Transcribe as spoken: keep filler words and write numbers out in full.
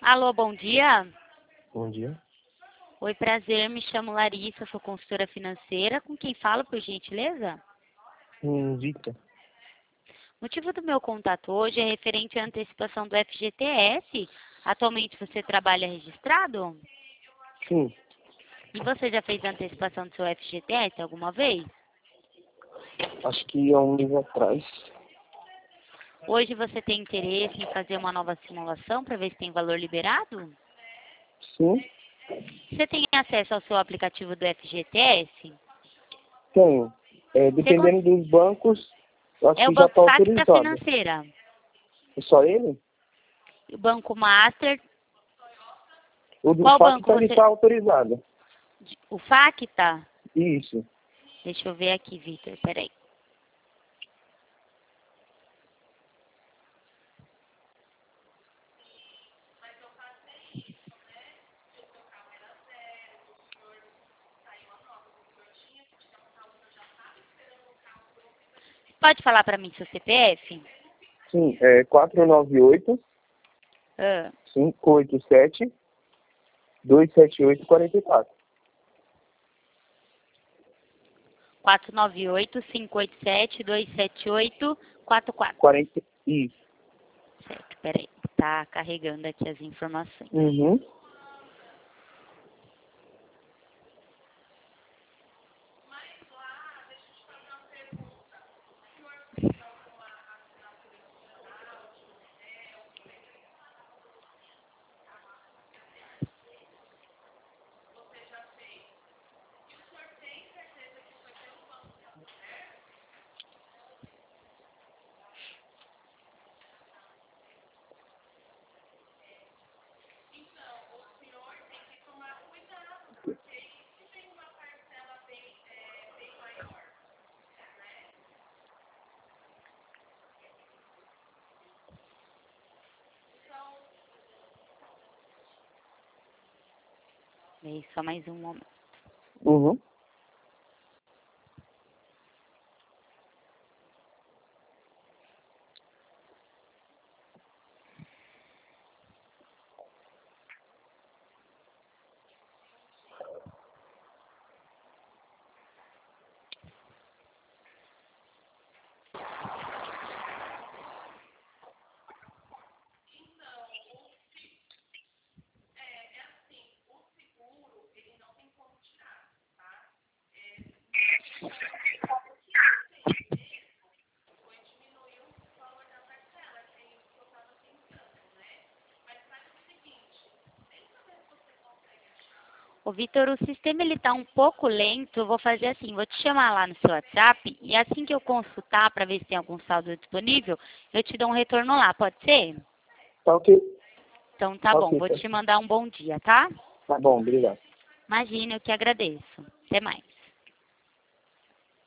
Alô, bom dia. Bom dia. Oi, prazer, me chamo Larissa, sou consultora financeira. Com quem falo, por gentileza? Hum, Victor. O motivo do meu contato hoje é referente à antecipação do F G T S. Atualmente você trabalha registrado? Sim, E você já fez a antecipação do seu F G T S alguma vez? acho que há um mês atrás. Hoje você tem interesse em fazer uma nova simulação para ver se tem valor liberado? Sim, Você tem acesso ao seu aplicativo do F G T S? tenho. É, Você cons- dependendo dos bancos, eu acho É o que já Banco está Facta autorizado. Financeira. É só ele? O Banco Master. O do Qual banco Facta ele você... está autorizado. O Facta? Isso. Deixa eu ver aqui, Vitor, peraí. Pode falar para mim seu C P F? Sim, é quatro nove oito, Ah, cinco oito sete, dois sete oito quatro quatro. quatro nove oito, cinco oito sete, dois sete oito quatro quatro. quarenta. Isso. Certo, peraí. Tá carregando aqui as informações. Uhum. Peraí, só mais um momento. Uhum. Ô, Vitor, o sistema ele tá um pouco lento. Eu vou fazer assim, vou te chamar lá no seu WhatsApp e assim que eu consultar para ver se tem algum saldo disponível, eu te dou um retorno lá, pode ser? Tá ok. Então tá Tá bom, ok, vou tá. te mandar um bom dia, tá? Tá bom, obrigado. Imagina, eu que agradeço. Até mais.